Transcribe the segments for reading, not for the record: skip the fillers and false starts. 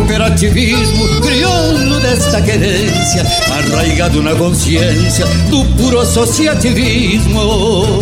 cooperativismo crioulo desta querência, arraigado na consciência do puro associativismo.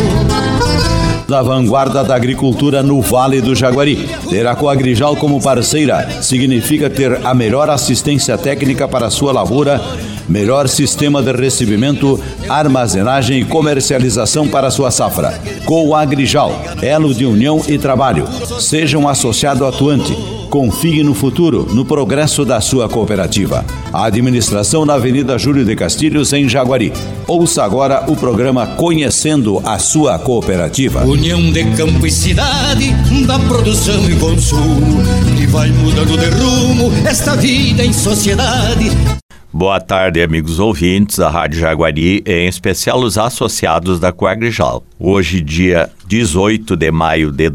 Da vanguarda da agricultura no Vale do Jaguari. Ter a Coagrijal como parceira significa ter a melhor assistência técnica para a sua lavoura, melhor sistema de recebimento, armazenagem e comercialização para a sua safra. Coagrijal, elo de união e trabalho. Seja um associado atuante. Confie no futuro, no progresso da sua cooperativa. A administração na Avenida Júlio de Castilhos, em Jaguari. Ouça agora o programa Conhecendo a Sua Cooperativa. União de campo e cidade, da produção e consumo, que vai mudando de rumo esta vida em sociedade. Boa tarde, amigos ouvintes da Rádio Jaguari, em especial os associados da Coagrijal. Hoje, dia 18 de maio de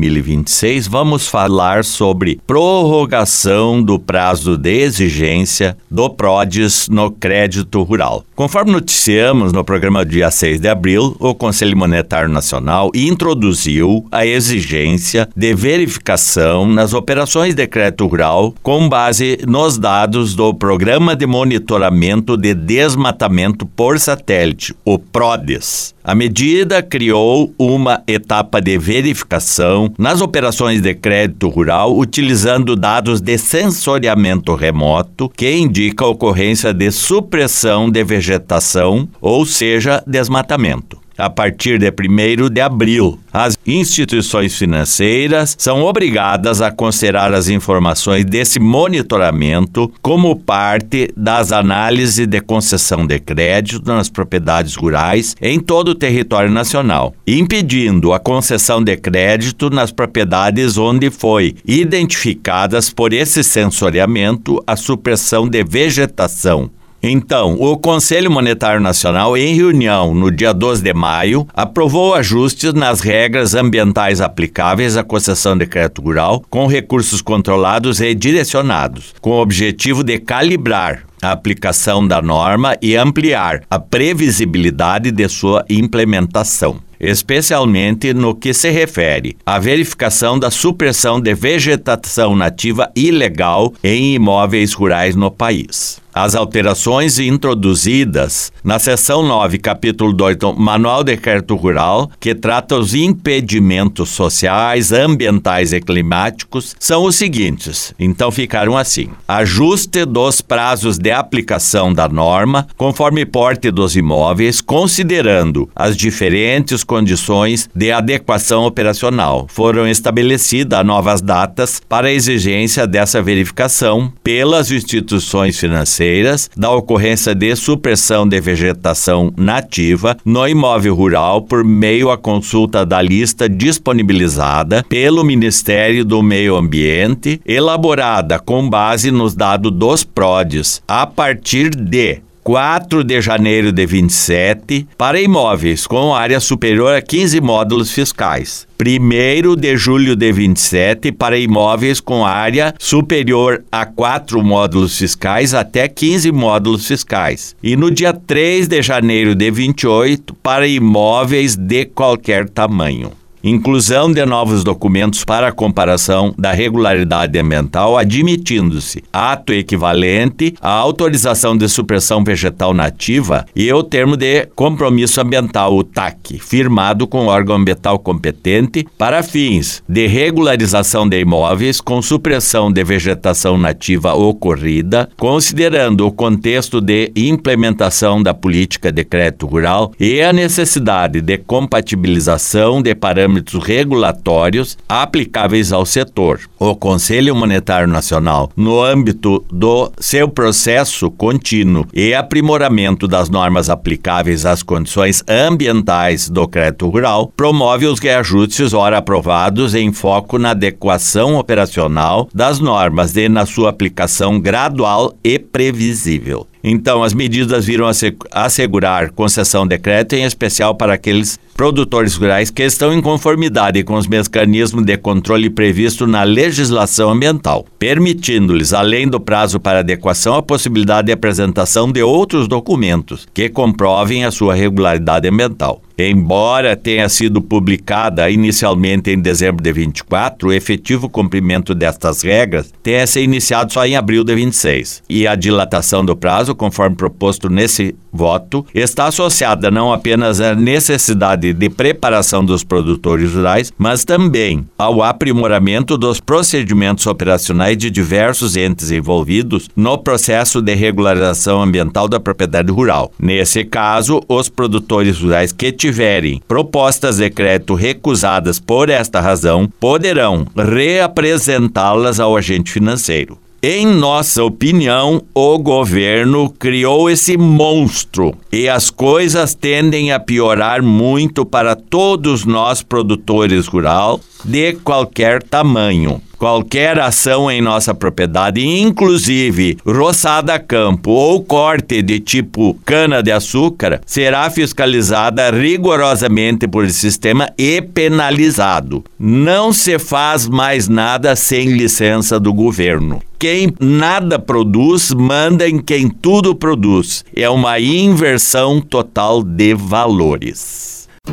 2026, vamos falar sobre prorrogação do prazo de exigência do PRODES no crédito rural. Conforme noticiamos no programa dia 6 de abril, o Conselho Monetário Nacional introduziu a exigência de verificação nas operações de crédito rural com base nos dados do Programa de Monitoramento de Desmatamento por Satélite, o PRODES. A medida criou uma etapa de verificação nas operações de crédito rural utilizando dados de sensoriamento remoto que indica a ocorrência de supressão de vegetação, ou seja, desmatamento. A partir de 1º de abril, as instituições financeiras são obrigadas a considerar as informações desse monitoramento como parte das análises de concessão de crédito nas propriedades rurais em todo o território nacional, impedindo a concessão de crédito nas propriedades onde foi identificadas por esse sensoriamento a supressão de vegetação. Então, o Conselho Monetário Nacional, em reunião no dia 12 de maio, aprovou ajustes nas regras ambientais aplicáveis à concessão de crédito rural com recursos controlados e direcionados, com o objetivo de calibrar a aplicação da norma e ampliar a previsibilidade de sua implementação, especialmente no que se refere à verificação da supressão de vegetação nativa ilegal em imóveis rurais no país. As alterações introduzidas na seção 9, capítulo 2 do Manual de Crédito Rural, que trata os impedimentos sociais, ambientais e climáticos, são os seguintes. Então ficaram assim: ajuste dos prazos de aplicação da norma conforme porte dos imóveis, considerando as diferentes condições de adequação operacional. Foram estabelecidas novas datas para a exigência dessa verificação pelas instituições financeiras da ocorrência de supressão de vegetação nativa no imóvel rural por meio à consulta da lista disponibilizada pelo Ministério do Meio Ambiente, elaborada com base nos dados dos PRODES, a partir de 4 de janeiro de 27, para imóveis com área superior a 15 módulos fiscais. 1º de julho de 27, para imóveis com área superior a 4 módulos fiscais até 15 módulos fiscais. E no dia 3 de janeiro de 28, para imóveis de qualquer tamanho. Inclusão de novos documentos para a comparação da regularidade ambiental, admitindo-se ato equivalente à autorização de supressão vegetal nativa e o termo de compromisso ambiental, o TAC, firmado com o órgão ambiental competente para fins de regularização de imóveis com supressão de vegetação nativa ocorrida, considerando o contexto de implementação da política de crédito rural e a necessidade de compatibilização de parâmetros regulatórios aplicáveis ao setor. O Conselho Monetário Nacional, no âmbito do seu processo contínuo e aprimoramento das normas aplicáveis às condições ambientais do crédito rural, promove os reajustes ora aprovados em foco na adequação operacional das normas e na sua aplicação gradual e previsível. Então, as medidas viram assegurar concessão de crédito, em especial para aqueles produtores rurais que estão em conformidade com os mecanismos de controle previsto na legislação ambiental, permitindo-lhes, além do prazo para adequação, a possibilidade de apresentação de outros documentos que comprovem a sua regularidade ambiental. Embora tenha sido publicada inicialmente em dezembro de 24, o efetivo cumprimento destas regras tenha se iniciado só em abril de 26. E a dilatação do prazo, conforme proposto nesse voto, está associada não apenas à necessidade de preparação dos produtores rurais, mas também ao aprimoramento dos procedimentos operacionais de diversos entes envolvidos no processo de regularização ambiental da propriedade rural. Nesse caso, os produtores rurais que tiverem propostas de crédito recusadas por esta razão poderão reapresentá-las ao agente financeiro. Em nossa opinião, o governo criou esse monstro e as coisas tendem a piorar muito para todos nós produtores rurais de qualquer tamanho. Qualquer ação em nossa propriedade, inclusive roçada a campo ou corte de tipo cana-de-açúcar, será fiscalizada rigorosamente por esse sistema e penalizado. Não se faz mais nada sem licença do governo. Quem nada produz, manda em quem tudo produz. É uma inversão total de valores.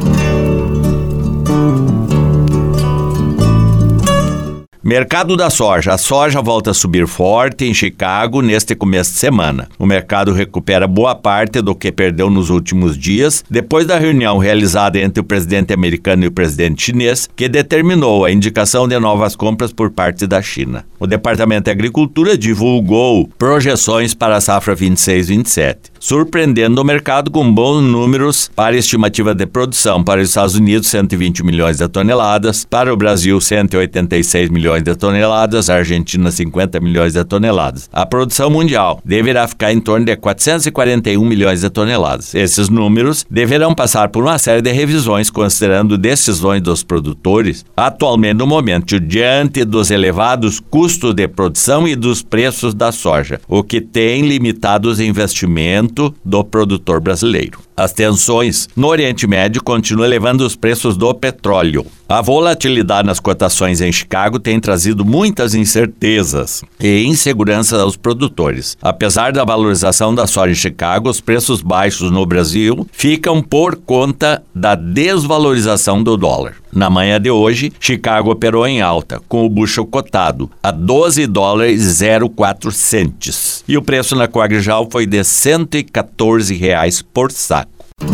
Mercado da soja. A soja volta a subir forte em Chicago neste começo de semana. O mercado recupera boa parte do que perdeu nos últimos dias, depois da reunião realizada entre o presidente americano e o presidente chinês, que determinou a indicação de novas compras por parte da China. O Departamento de Agricultura divulgou projeções para a safra 26-27, surpreendendo o mercado com bons números para a estimativa de produção. Para os Estados Unidos, 120 milhões de toneladas, para o Brasil, 186 milhões de toneladas, a Argentina 50 milhões de toneladas. A produção mundial deverá ficar em torno de 441 milhões de toneladas. Esses números deverão passar por uma série de revisões, considerando decisões dos produtores atualmente no momento, diante dos elevados custos de produção e dos preços da soja, o que tem limitado os investimentos do produtor brasileiro. As tensões no Oriente Médio continuam elevando os preços do petróleo. A volatilidade nas cotações em Chicago tem trazido muitas incertezas e insegurança aos produtores. Apesar da valorização da soja em Chicago, os preços baixos no Brasil ficam por conta da desvalorização do dólar. Na manhã de hoje, Chicago operou em alta, com o bushel cotado a $12,04 e o preço na Coagrijal foi de R$ 114 por saco.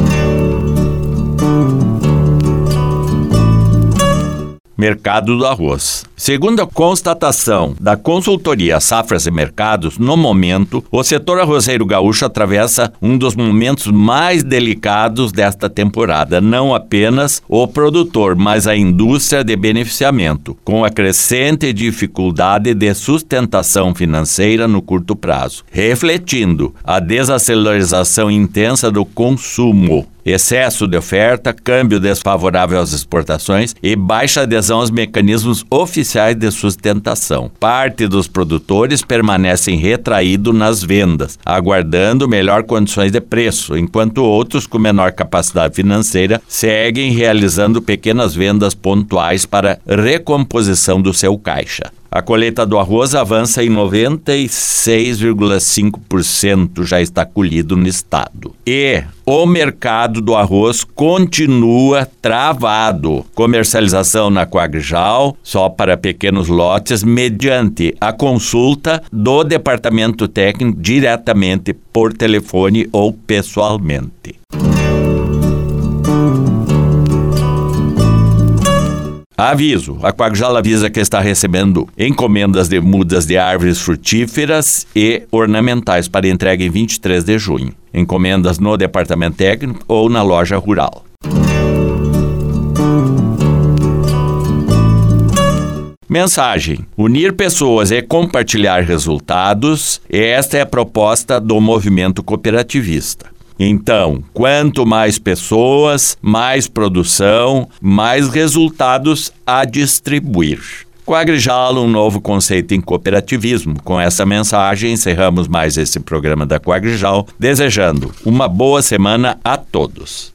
Mercado do arroz. Segundo a constatação da consultoria Safras e Mercados, no momento, o setor arrozeiro gaúcho atravessa um dos momentos mais delicados desta temporada, não apenas o produtor, mas a indústria de beneficiamento, com a crescente dificuldade de sustentação financeira no curto prazo, refletindo a desaceleração intensa do consumo. Excesso de oferta, câmbio desfavorável às exportações e baixa adesão aos mecanismos oficiais de sustentação. Parte dos produtores permanecem retraídos nas vendas, aguardando melhor condições de preço, enquanto outros com menor capacidade financeira seguem realizando pequenas vendas pontuais para recomposição do seu caixa. A colheita do arroz avança em 96,5%, já está colhido no estado. E o mercado do arroz continua travado. Comercialização na Coagrijal, só para pequenos lotes, mediante a consulta do departamento técnico diretamente por telefone ou pessoalmente. Aviso, a Coagrijal avisa que está recebendo encomendas de mudas de árvores frutíferas e ornamentais para entrega em 23 de junho. Encomendas no departamento técnico ou na loja rural. Mensagem: unir pessoas e compartilhar resultados, esta é a proposta do movimento cooperativista. Então, quanto mais pessoas, mais produção, mais resultados a distribuir. Coagrijal, um novo conceito em cooperativismo. Com essa mensagem, encerramos mais esse programa da Coagrijal, desejando uma boa semana a todos.